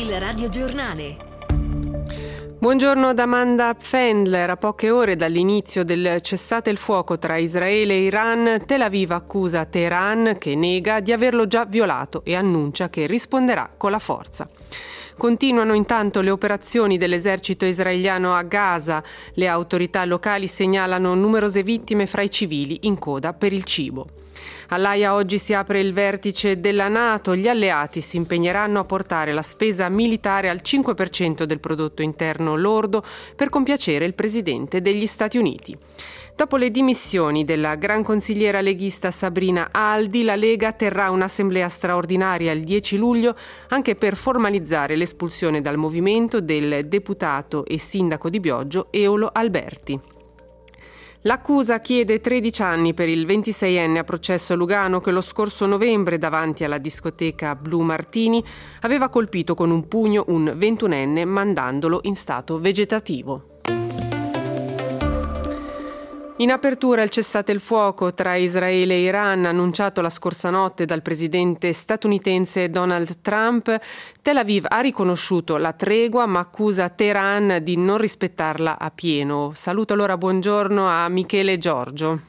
Il radiogiornale. Buongiorno da Amanda Pfändler. A poche ore dall'inizio del cessate il fuoco tra Israele e Iran, Tel Aviv accusa Teheran, che nega, di averlo già violato e annuncia che risponderà con la forza. Continuano intanto le operazioni dell'esercito israeliano a Gaza. Le autorità locali segnalano numerose vittime fra i civili in coda per il cibo. All'Aia oggi si apre il vertice della NATO. Gli alleati si impegneranno a portare la spesa militare al 5% del prodotto interno lordo per compiacere il presidente degli Stati Uniti. Dopo le dimissioni della gran consigliera leghista Sabrina Aldi, la Lega terrà un'assemblea straordinaria il 10 luglio anche per formalizzare l'espulsione dal movimento del deputato e sindaco di Bioggio Eolo Alberti. L'accusa chiede 13 anni per il 26enne a processo Lugano che lo scorso novembre davanti alla discoteca Blue Martini aveva colpito con un pugno un 21enne mandandolo in stato vegetativo. In apertura il cessate il fuoco tra Israele e Iran, annunciato la scorsa notte dal presidente statunitense Donald Trump. Tel Aviv ha riconosciuto la tregua ma accusa Teheran di non rispettarla a pieno. Saluto allora, buongiorno a Michele Giorgio.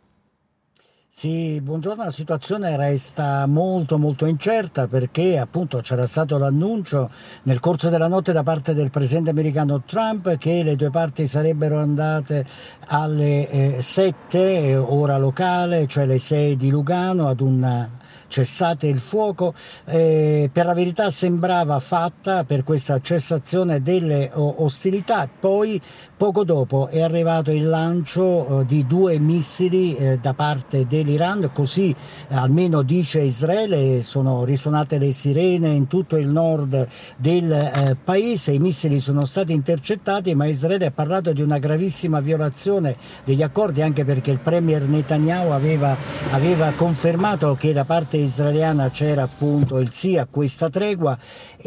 Sì, buongiorno. La situazione resta molto incerta perché appunto c'era stato l'annuncio nel corso della notte da parte del presidente americano Trump che le due parti sarebbero andate alle 7 ora locale, cioè le 6 di Lugano, ad un cessate il fuoco. Per la verità sembrava fatta per questa cessazione delle ostilità. Poi poco dopo è arrivato il lancio di 2 missili da parte dell'Iran, così almeno dice Israele. Sono risuonate le sirene in tutto il nord del paese, i missili sono stati intercettati, ma Israele ha parlato di una gravissima violazione degli accordi, anche perché il premier Netanyahu aveva confermato che da parte israeliana c'era appunto il sì a questa tregua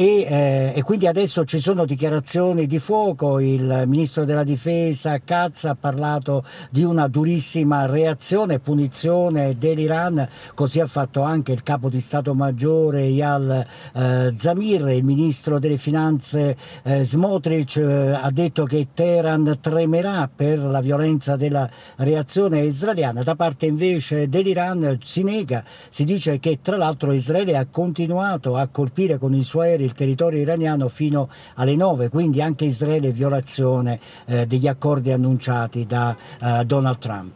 e quindi adesso ci sono dichiarazioni di fuoco. Il ministro della difesa Katz ha parlato di una durissima reazione e punizione dell'Iran, così ha fatto anche il capo di Stato Maggiore Eyal Zamir. Il ministro delle finanze Smotrich ha detto che Teheran tremerà per la violenza della reazione israeliana. Da parte invece dell'Iran si nega, si dice che tra l'altro Israele ha continuato a colpire con i suoi aerei il territorio iraniano fino alle 9, quindi anche Israele violazione degli accordi annunciati da Donald Trump.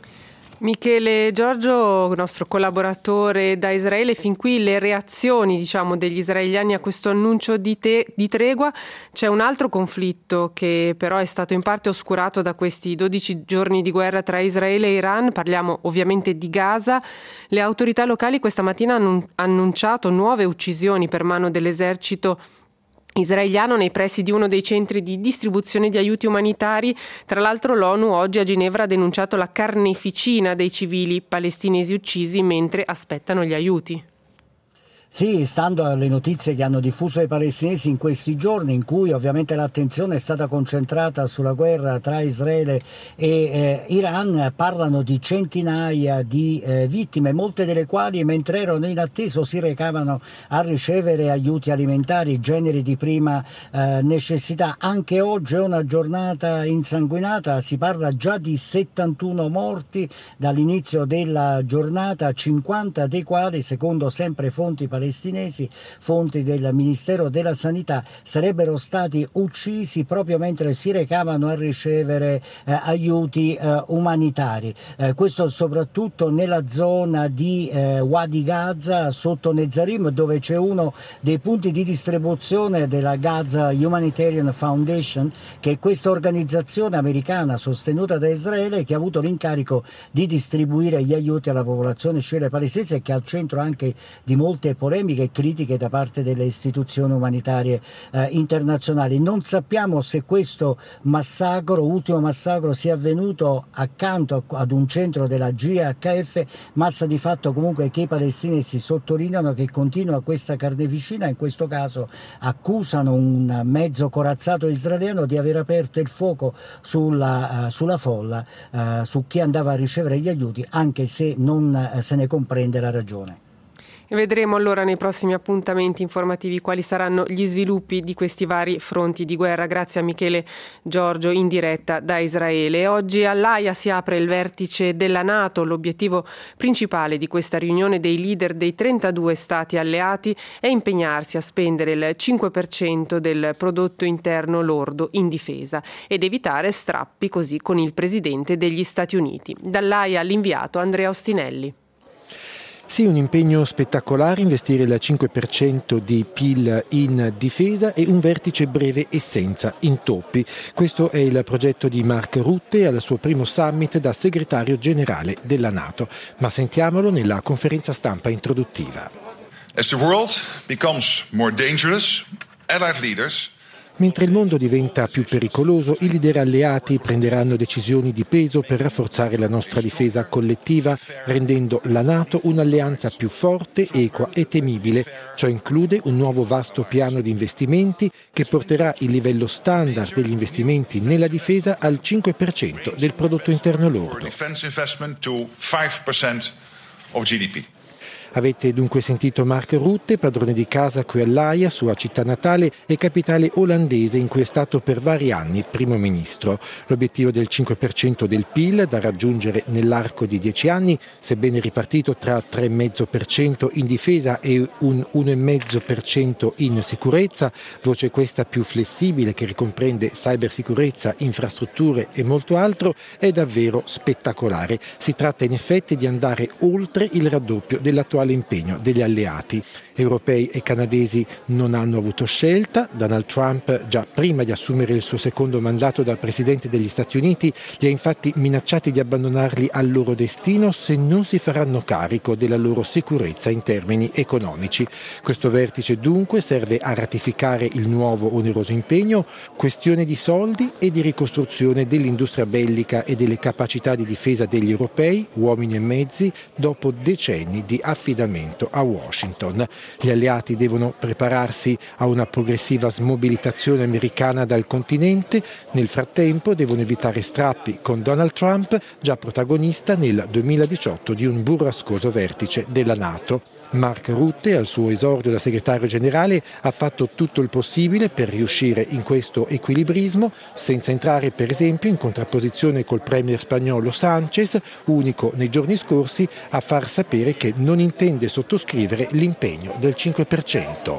Michele Giorgio, nostro collaboratore da Israele, fin qui le reazioni degli israeliani a questo annuncio di tregua. C'è un altro conflitto che però è stato in parte oscurato da questi 12 giorni di guerra tra Israele e Iran, parliamo ovviamente di Gaza. Le autorità locali questa mattina hanno annunciato nuove uccisioni per mano dell'esercito israeliano nei pressi di uno dei centri di distribuzione di aiuti umanitari. Tra l'altro l'ONU oggi a Ginevra ha denunciato la carneficina dei civili palestinesi uccisi mentre aspettano gli aiuti. Sì, stando alle notizie che hanno diffuso i palestinesi in questi giorni, in cui ovviamente l'attenzione è stata concentrata sulla guerra tra Israele e Iran, parlano di centinaia di vittime, molte delle quali mentre erano in attesa si recavano a ricevere aiuti alimentari, generi di prima necessità. Anche oggi è una giornata insanguinata, si parla già di 71 morti dall'inizio della giornata, 50 dei quali, secondo sempre fonti palestinesi, fonti del Ministero della Sanità, sarebbero stati uccisi proprio mentre si recavano a ricevere aiuti umanitari. Questo soprattutto nella zona di Wadi Gaza, sotto Nezarim, dove c'è uno dei punti di distribuzione della Gaza Humanitarian Foundation, che è questa organizzazione americana sostenuta da Israele che ha avuto l'incarico di distribuire gli aiuti alla popolazione civile palestinese e che è al centro anche di molte polemiche e critiche da parte delle istituzioni umanitarie internazionali. Non sappiamo se questo ultimo massacro sia avvenuto accanto ad un centro della GHF, ma sta di fatto comunque che i palestinesi sottolineano che continua questa carneficina. In questo caso accusano un mezzo corazzato israeliano di aver aperto il fuoco sulla folla, su chi andava a ricevere gli aiuti, anche se non se ne comprende la ragione. E vedremo allora nei prossimi appuntamenti informativi quali saranno gli sviluppi di questi vari fronti di guerra. Grazie a Michele Giorgio in diretta da Israele. Oggi all'Aia si apre il vertice della NATO. L'obiettivo principale di questa riunione dei leader dei 32 stati alleati è impegnarsi a spendere il 5% del prodotto interno lordo in difesa ed evitare strappi così con il presidente degli Stati Uniti. Dall'Aia l'inviato Andrea Ostinelli. Sì, un impegno spettacolare, investire il 5% di PIL in difesa e un vertice breve e senza intoppi. Questo è il progetto di Mark Rutte al suo primo summit da segretario generale della NATO. Ma sentiamolo nella conferenza stampa introduttiva. As the world becomes more dangerous, allied leaders Mentre il mondo diventa più pericoloso, i leader alleati prenderanno decisioni di peso per rafforzare la nostra difesa collettiva, rendendo la NATO un'alleanza più forte, equa e temibile. Ciò include un nuovo vasto piano di investimenti che porterà il livello standard degli investimenti nella difesa al 5% del prodotto interno lordo. Avete dunque sentito Mark Rutte, padrone di casa qui all'Aia, sua città natale e capitale olandese in cui è stato per vari anni primo ministro. L'obiettivo del 5% del PIL da raggiungere nell'arco di 10 anni, sebbene ripartito tra 3,5% in difesa e un 1,5% in sicurezza, voce questa più flessibile che ricomprende cybersicurezza, infrastrutture e molto altro, è davvero spettacolare. Si tratta in effetti di andare oltre il raddoppio dell'attuale impegno degli alleati. Europei e canadesi non hanno avuto scelta. Donald Trump, già prima di assumere il suo secondo mandato da presidente degli Stati Uniti, li ha infatti minacciati di abbandonarli al loro destino se non si faranno carico della loro sicurezza in termini economici. Questo vertice dunque serve a ratificare il nuovo oneroso impegno, questione di soldi e di ricostruzione dell'industria bellica e delle capacità di difesa degli europei, uomini e mezzi, dopo decenni di affidamento a Washington. Gli alleati devono prepararsi a una progressiva smobilitazione americana dal continente. Nel frattempo devono evitare strappi con Donald Trump, già protagonista nel 2018 di un burrascoso vertice della NATO. Mark Rutte, al suo esordio da segretario generale, ha fatto tutto il possibile per riuscire in questo equilibrismo, senza entrare per esempio in contrapposizione col premier spagnolo Sánchez, unico nei giorni scorsi a far sapere che non intende sottoscrivere l'impegno del 5%.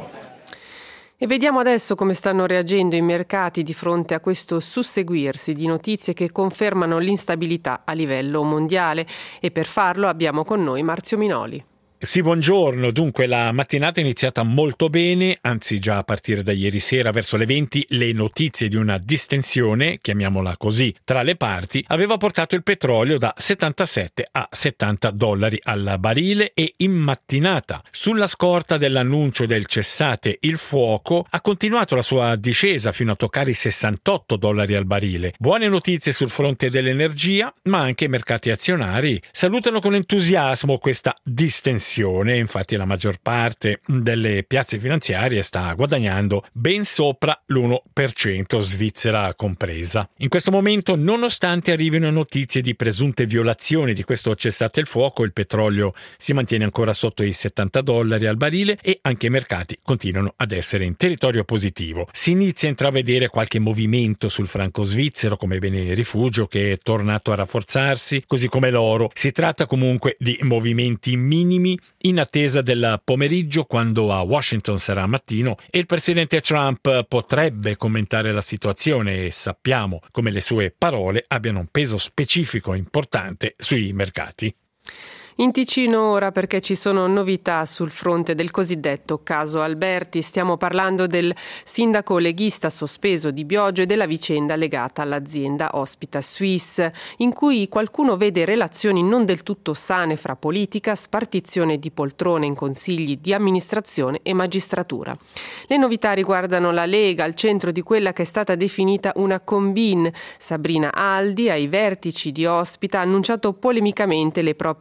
E vediamo adesso come stanno reagendo i mercati di fronte a questo susseguirsi di notizie che confermano l'instabilità a livello mondiale, e per farlo abbiamo con noi Marzio Minoli. Sì, buongiorno. Dunque la mattinata è iniziata molto bene, anzi già a partire da ieri sera verso le 20 le notizie di una distensione, chiamiamola così, tra le parti aveva portato il petrolio da 77 a 70 dollari al barile e in mattinata, sulla scorta dell'annuncio del cessate il fuoco, ha continuato la sua discesa fino a toccare i 68 dollari al barile. Buone notizie sul fronte dell'energia, ma anche i mercati azionari salutano con entusiasmo questa distensione. Infatti la maggior parte delle piazze finanziarie sta guadagnando ben sopra l'1%, Svizzera compresa. In questo momento, nonostante arrivino notizie di presunte violazioni di questo cessate il fuoco, il petrolio si mantiene ancora sotto i 70 dollari al barile e anche i mercati continuano ad essere in territorio positivo. Si inizia a intravedere qualche movimento sul franco svizzero come bene rifugio, che è tornato a rafforzarsi, così come l'oro. Si tratta comunque di movimenti minimi in attesa del pomeriggio, quando a Washington sarà mattino e il presidente Trump potrebbe commentare la situazione, e sappiamo come le sue parole abbiano un peso specifico importante sui mercati. In Ticino ora, perché ci sono novità sul fronte del cosiddetto caso Alberti. Stiamo parlando del sindaco leghista sospeso di Bioggio e della vicenda legata all'azienda Hospital Suisse, in cui qualcuno vede relazioni non del tutto sane fra politica, spartizione di poltrone in consigli di amministrazione e magistratura. Le novità riguardano la Lega, al centro di quella che è stata definita una combine. Sabrina Aldi, ai vertici di Hospital, ha annunciato polemicamente le proprie dimissioni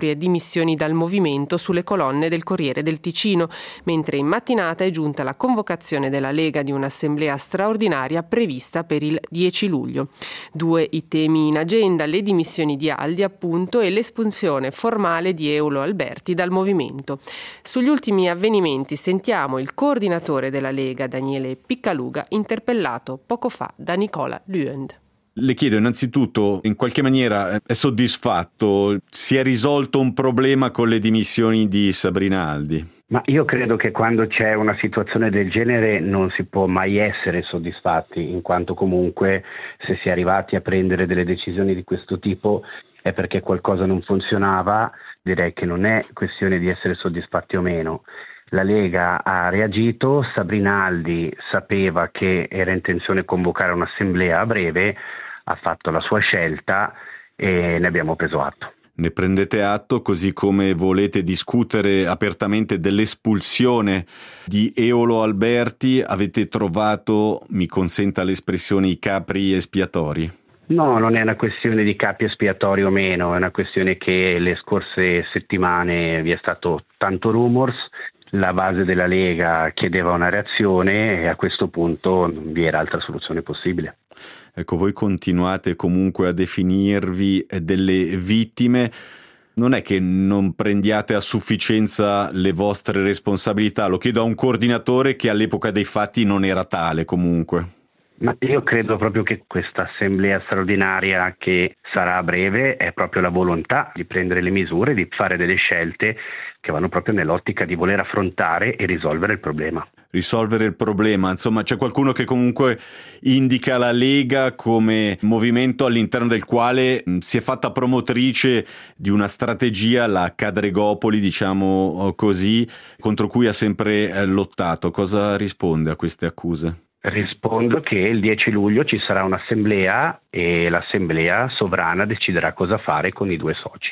dimissioni dal movimento sulle colonne del Corriere del Ticino, mentre in mattinata è giunta la convocazione della Lega di un'assemblea straordinaria prevista per il 10 luglio. 2 i temi in agenda: le dimissioni di Aldi, appunto, e l'espulsione formale di Eolo Alberti dal movimento. Sugli ultimi avvenimenti sentiamo il coordinatore della Lega, Daniele Piccaluga, interpellato poco fa da Nicola Luend. Le chiedo innanzitutto, in qualche maniera è soddisfatto? Si è risolto un problema con le dimissioni di Sabrina Aldi? Ma io credo che quando c'è una situazione del genere non si può mai essere soddisfatti, in quanto comunque se si è arrivati a prendere delle decisioni di questo tipo è perché qualcosa non funzionava. Direi che non è questione di essere soddisfatti o meno. La Lega ha reagito, Sabrina Aldi sapeva che era intenzione convocare un'assemblea a breve, ha fatto la sua scelta e ne abbiamo preso atto. Ne prendete atto, così come volete discutere apertamente dell'espulsione di Eolo Alberti. Avete trovato, mi consenta l'espressione, i capri espiatori? No, non è una questione di capi espiatori o meno, è una questione che le scorse settimane vi è stato tanto rumors, la base della Lega chiedeva una reazione e a questo punto non vi era altra soluzione possibile. Ecco, voi continuate comunque a definirvi delle vittime. Non è che non prendiate a sufficienza le vostre responsabilità? Lo chiedo a un coordinatore che all'epoca dei fatti non era tale comunque. Ma io credo proprio che questa assemblea straordinaria che sarà a breve è proprio la volontà di prendere le misure, di fare delle scelte che vanno proprio nell'ottica di voler affrontare e risolvere il problema. Risolvere il problema, insomma, c'è qualcuno che comunque indica la Lega come movimento all'interno del quale si è fatta promotrice di una strategia, la Cadregopoli, diciamo così, contro cui ha sempre lottato. Cosa risponde a queste accuse? Rispondo che il 10 luglio ci sarà un'assemblea e l'assemblea sovrana deciderà cosa fare con i 2 soci.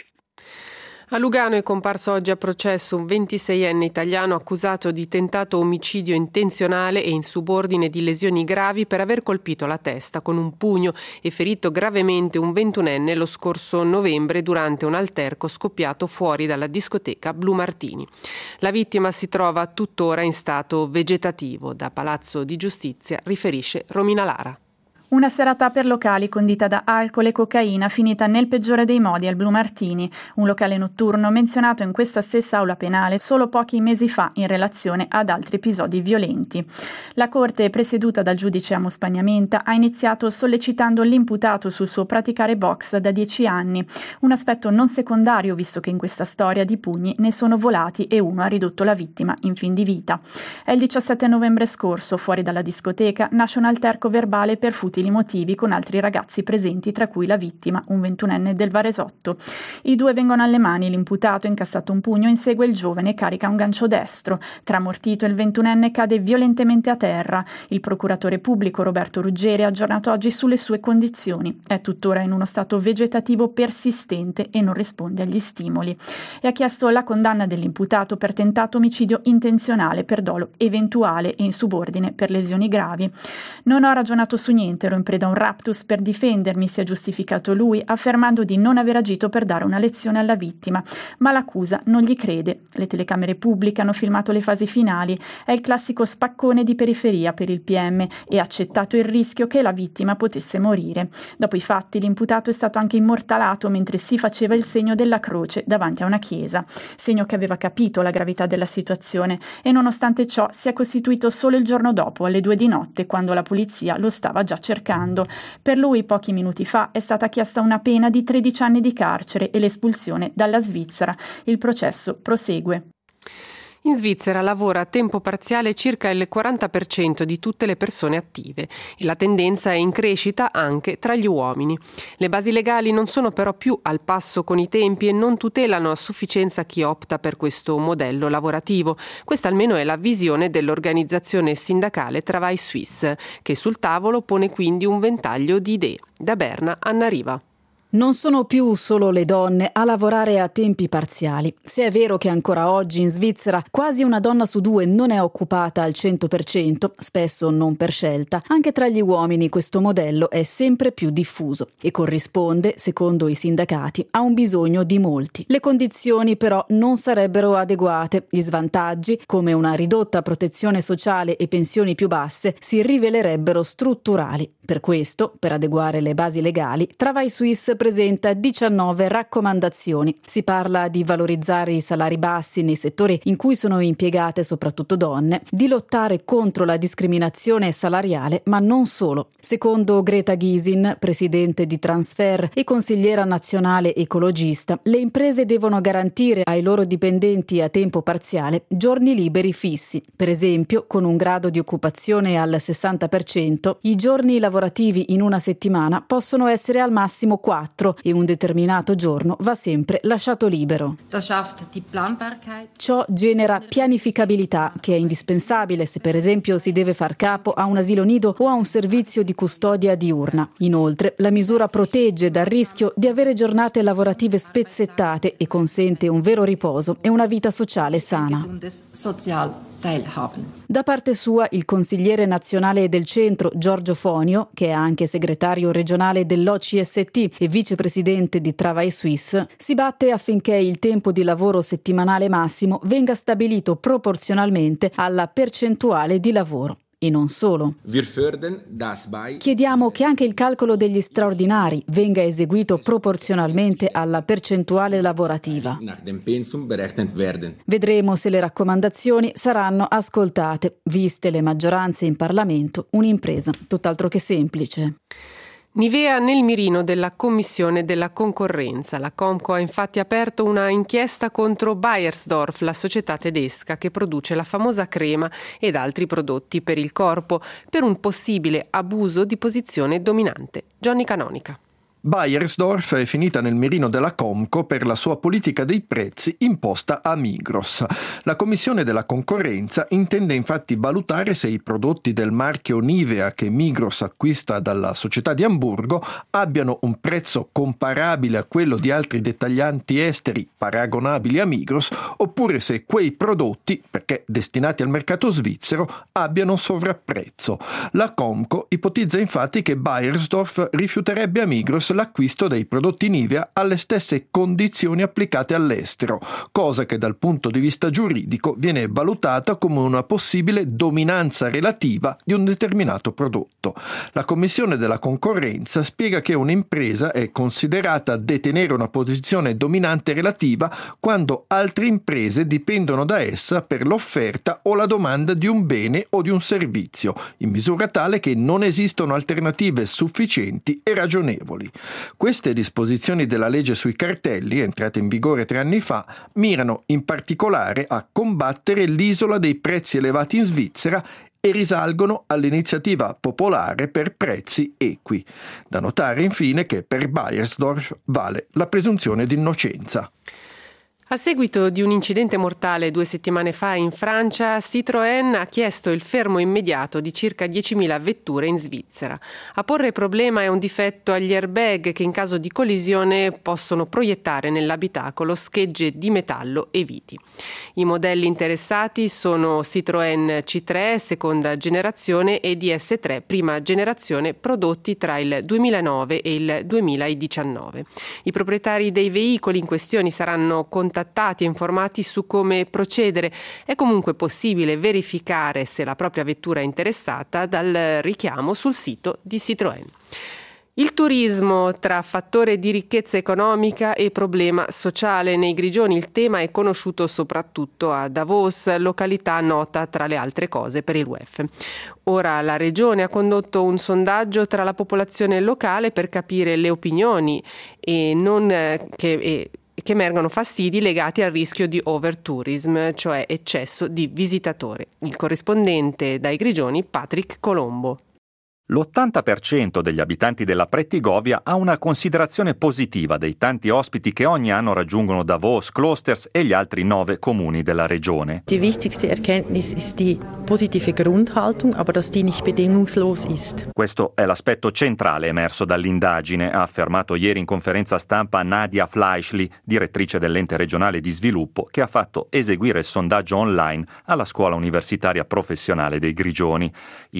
A Lugano è comparso oggi a processo un 26enne italiano accusato di tentato omicidio intenzionale e in subordine di lesioni gravi per aver colpito la testa con un pugno e ferito gravemente un 21enne lo scorso novembre durante un alterco scoppiato fuori dalla discoteca Blu Martini. La vittima si trova tuttora in stato vegetativo. Da Palazzo di Giustizia riferisce Romina Lara. Una serata per locali condita da alcol e cocaina finita nel peggiore dei modi al Blu Martini, un locale notturno menzionato in questa stessa aula penale solo pochi mesi fa in relazione ad altri episodi violenti. La corte, presieduta dal giudice Amos Pagnamenta, ha iniziato sollecitando l'imputato sul suo praticare box da 10 anni, un aspetto non secondario visto che in questa storia di pugni ne sono volati e uno ha ridotto la vittima in fin di vita. È il 17 novembre scorso, fuori dalla discoteca, nasce un alterco verbale per futili motivi con altri ragazzi presenti, tra cui la vittima, un 21enne del Varesotto. I 2 vengono alle mani, l'imputato, incassato un pugno, insegue il giovane e carica un gancio destro. Tramortito, il 21enne cade violentemente a terra. Il procuratore pubblico Roberto Ruggeri ha aggiornato oggi sulle sue condizioni. È tuttora in uno stato vegetativo persistente e non risponde agli stimoli. E ha chiesto la condanna dell'imputato per tentato omicidio intenzionale, per dolo eventuale e in subordine per lesioni gravi. Non ho ragionato su niente, ero in preda a un raptus per difendermi, si è giustificato lui, affermando di non aver agito per dare una lezione alla vittima, ma l'accusa non gli crede. Le telecamere pubbliche hanno filmato le fasi finali, è il classico spaccone di periferia per il PM e ha accettato il rischio che la vittima potesse morire. Dopo i fatti l'imputato è stato anche immortalato mentre si faceva il segno della croce davanti a una chiesa, segno che aveva capito la gravità della situazione e nonostante ciò si è costituito solo il giorno dopo alle 2 di notte quando la polizia lo stava già cercando. Per lui pochi minuti fa è stata chiesta una pena di 13 anni di carcere e l'espulsione dalla Svizzera. Il processo prosegue. In Svizzera lavora a tempo parziale circa il 40% di tutte le persone attive e la tendenza è in crescita anche tra gli uomini. Le basi legali non sono però più al passo con i tempi e non tutelano a sufficienza chi opta per questo modello lavorativo. Questa almeno è la visione dell'organizzazione sindacale Travail Suisse, che sul tavolo pone quindi un ventaglio di idee. Da Berna, Anna Riva. Non sono più solo le donne a lavorare a tempi parziali. Se è vero che ancora oggi in Svizzera quasi una donna su 2 non è occupata al 100%, spesso non per scelta, anche tra gli uomini questo modello è sempre più diffuso e corrisponde, secondo i sindacati, a un bisogno di molti. Le condizioni però non sarebbero adeguate. Gli svantaggi, come una ridotta protezione sociale e pensioni più basse, si rivelerebbero strutturali. Per questo, per adeguare le basi legali, Travail Suisse presenta 19 raccomandazioni. Si parla di valorizzare i salari bassi nei settori in cui sono impiegate soprattutto donne, di lottare contro la discriminazione salariale, ma non solo. Secondo Greta Gysin, presidente di Transfer e consigliera nazionale ecologista, le imprese devono garantire ai loro dipendenti a tempo parziale giorni liberi fissi. Per esempio, con un grado di occupazione al 60%, i giorni lavorativi in una settimana possono essere al massimo 4 e un determinato giorno va sempre lasciato libero. Ciò genera pianificabilità, che è indispensabile se per esempio si deve far capo a un asilo nido o a un servizio di custodia diurna. Inoltre, la misura protegge dal rischio di avere giornate lavorative spezzettate e consente un vero riposo e una vita sociale sana. Da parte sua, il consigliere nazionale del centro, Giorgio Fonio, che è anche segretario regionale dell'OCST e vicepresidente di Travail Suisse, si batte affinché il tempo di lavoro settimanale massimo venga stabilito proporzionalmente alla percentuale di lavoro. E non solo. Chiediamo che anche il calcolo degli straordinari venga eseguito proporzionalmente alla percentuale lavorativa. Vedremo se le raccomandazioni saranno ascoltate. Viste le maggioranze in Parlamento, un'impresa tutt'altro che semplice. Nivea nel mirino della Commissione della Concorrenza. La Comco ha infatti aperto una inchiesta contro Beiersdorf, la società tedesca che produce la famosa crema ed altri prodotti per il corpo, per un possibile abuso di posizione dominante. Johnny Canonica. Beiersdorf è finita nel mirino della Comco per la sua politica dei prezzi imposta a Migros. La Commissione della Concorrenza intende infatti valutare se i prodotti del marchio Nivea che Migros acquista dalla società di Amburgo abbiano un prezzo comparabile a quello di altri dettaglianti esteri paragonabili a Migros, oppure se quei prodotti, perché destinati al mercato svizzero, abbiano sovrapprezzo. La Comco ipotizza infatti che Beiersdorf rifiuterebbe a Migros l'acquisto dei prodotti Nivea alle stesse condizioni applicate all'estero, cosa che dal punto di vista giuridico viene valutata come una possibile dominanza relativa di un determinato prodotto. La Commissione della Concorrenza spiega che un'impresa è considerata detenere una posizione dominante relativa quando altre imprese dipendono da essa per l'offerta o la domanda di un bene o di un servizio, in misura tale che non esistono alternative sufficienti e ragionevoli. Queste disposizioni della legge sui cartelli, entrate in vigore 3 anni fa, mirano in particolare a combattere l'isola dei prezzi elevati in Svizzera e risalgono all'iniziativa popolare per prezzi equi. Da notare infine che per Beiersdorf vale la presunzione di innocenza. A seguito di un incidente mortale 2 settimane fa in Francia, Citroën ha chiesto il fermo immediato di circa 10.000 vetture in Svizzera. A porre problema è un difetto agli airbag che in caso di collisione possono proiettare nell'abitacolo schegge di metallo e viti. I modelli interessati sono Citroën C3 seconda generazione e DS3 prima generazione, prodotti tra il 2009 e il 2019. I proprietari dei veicoli in questione saranno contattati e informati su come procedere. È comunque possibile verificare se la propria vettura è interessata dal richiamo sul sito di Citroën. Il turismo tra fattore di ricchezza economica e problema sociale. Nei Grigioni il tema è conosciuto soprattutto a Davos, località nota tra le altre cose per il WEF. Ora la Regione ha condotto un sondaggio tra la popolazione locale per capire le opinioni che emergono fastidi legati al rischio di overtourism, cioè eccesso di visitatori. Il corrispondente dai Grigioni, Patrick Colombo. L'80% degli abitanti della Prättigowia ha una considerazione positiva dei tanti ospiti che ogni anno raggiungono Davos, Klosters e gli altri 9 comuni della regione. Die wichtigste Erkenntnis ist die positive Grundhaltung, aber dass die nicht bedingungslos ist. Questo è l'aspetto centrale emerso dall'indagine, ha affermato ieri in conferenza stampa Nadia Fleischli, direttrice dell'ente regionale di sviluppo, che ha fatto eseguire il sondaggio online alla scuola universitaria professionale dei Grigioni. I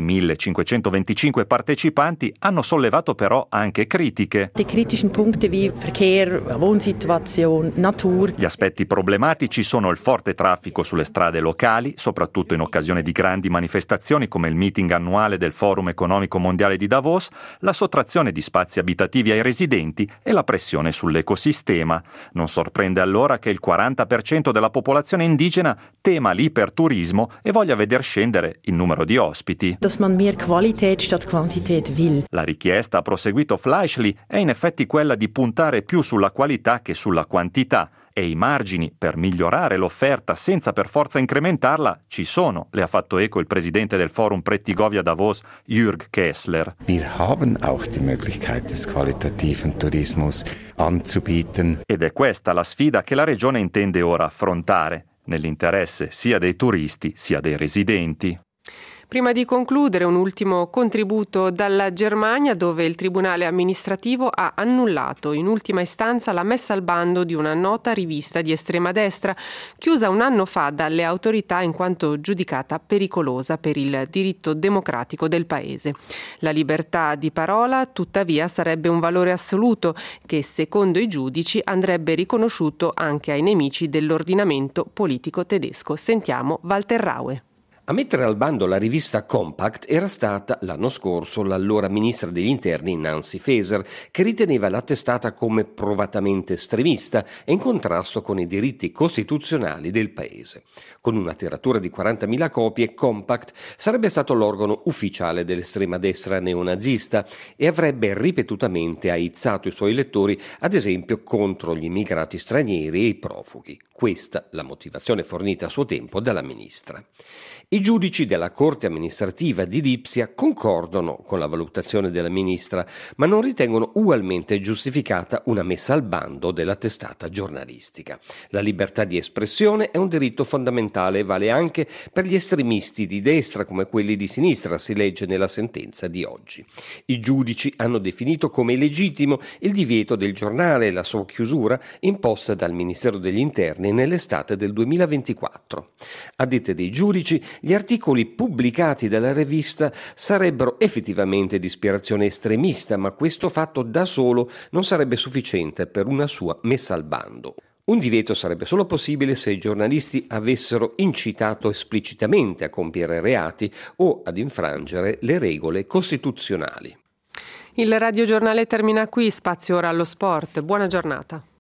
1525 partecipanti hanno sollevato però anche critiche. Die kritischen Punkte wie Verkehr, Wohnsituation, Natur. Gli aspetti problematici sono il forte traffico sulle strade locali, soprattutto in occasione di grandi manifestazioni come il meeting annuale del Forum Economico Mondiale di Davos, la sottrazione di spazi abitativi ai residenti e la pressione sull'ecosistema. Non sorprende allora che il 40% della popolazione indigena tema l'iperturismo e voglia veder scendere il numero di ospiti. Dass man mehr Qualität statt Quantität will. La richiesta, ha proseguito Fleischli, è in effetti quella di puntare più sulla qualità che sulla quantità. E i margini per migliorare l'offerta senza per forza incrementarla ci sono, le ha fatto eco il presidente del Forum Prättigowia Davos, Jürg Kessler. Wir haben auch die Möglichkeit des qualitativen Tourismus anzubieten. Ed è questa la sfida che la regione intende ora affrontare, nell'interesse sia dei turisti sia dei residenti. Prima di concludere, un ultimo contributo dalla Germania, dove il Tribunale amministrativo ha annullato in ultima istanza la messa al bando di una nota rivista di estrema destra, chiusa un anno fa dalle autorità in quanto giudicata pericolosa per il diritto democratico del paese. La libertà di parola, tuttavia, sarebbe un valore assoluto che, secondo i giudici, andrebbe riconosciuto anche ai nemici dell'ordinamento politico tedesco. Sentiamo Walter Raue. A mettere al bando la rivista Compact era stata l'anno scorso l'allora ministra degli interni Nancy Faeser, che riteneva la testata come provatamente estremista e in contrasto con i diritti costituzionali del paese. Con una tiratura di 40.000 copie, Compact sarebbe stato l'organo ufficiale dell'estrema destra neonazista e avrebbe ripetutamente aizzato i suoi lettori, ad esempio, contro gli immigrati stranieri e i profughi. Questa la motivazione fornita a suo tempo dalla ministra. I giudici della Corte amministrativa di Lipsia concordano con la valutazione della ministra, ma non ritengono ugualmente giustificata una messa al bando della testata giornalistica. La libertà di espressione è un diritto fondamentale e vale anche per gli estremisti di destra come quelli di sinistra, si legge nella sentenza di oggi. I giudici hanno definito come illegittimo il divieto del giornale e la sua chiusura imposta dal Ministero degli Interni nell'estate del 2024. A dette dei giudici, gli articoli pubblicati dalla rivista sarebbero effettivamente di ispirazione estremista, ma questo fatto da solo non sarebbe sufficiente per una sua messa al bando. Un divieto sarebbe solo possibile se i giornalisti avessero incitato esplicitamente a compiere reati o ad infrangere le regole costituzionali. Il radiogiornale termina qui, spazio ora allo sport. Buona giornata.